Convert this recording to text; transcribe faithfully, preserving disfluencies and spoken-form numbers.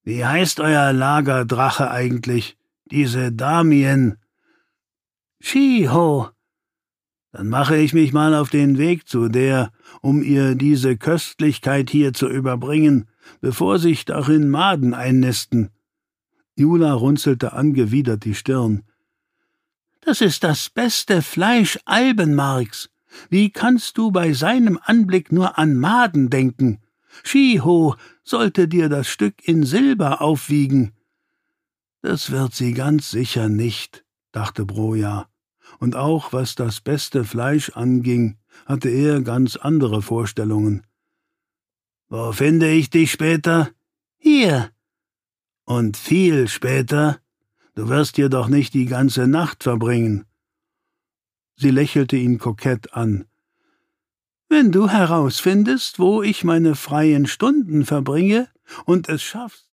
Wie heißt euer Lagerdrache eigentlich? Diese Damien?« »Shiho.« »Dann mache ich mich mal auf den Weg zu der, um ihr diese Köstlichkeit hier zu überbringen, bevor sich darin Maden einnisten.« Jula runzelte angewidert die Stirn. »Das ist das beste Fleisch Albenmarks. Wie kannst du bei seinem Anblick nur an Maden denken? Shiho sollte dir das Stück in Silber aufwiegen.« »Das wird sie ganz sicher nicht«, dachte Broja. Und auch was das beste Fleisch anging, hatte er ganz andere Vorstellungen. »Wo finde ich dich später?« »Hier.« »Und viel später? Du wirst hier doch nicht die ganze Nacht verbringen.« Sie lächelte ihn kokett an. »Wenn du herausfindest, wo ich meine freien Stunden verbringe und es schaffst,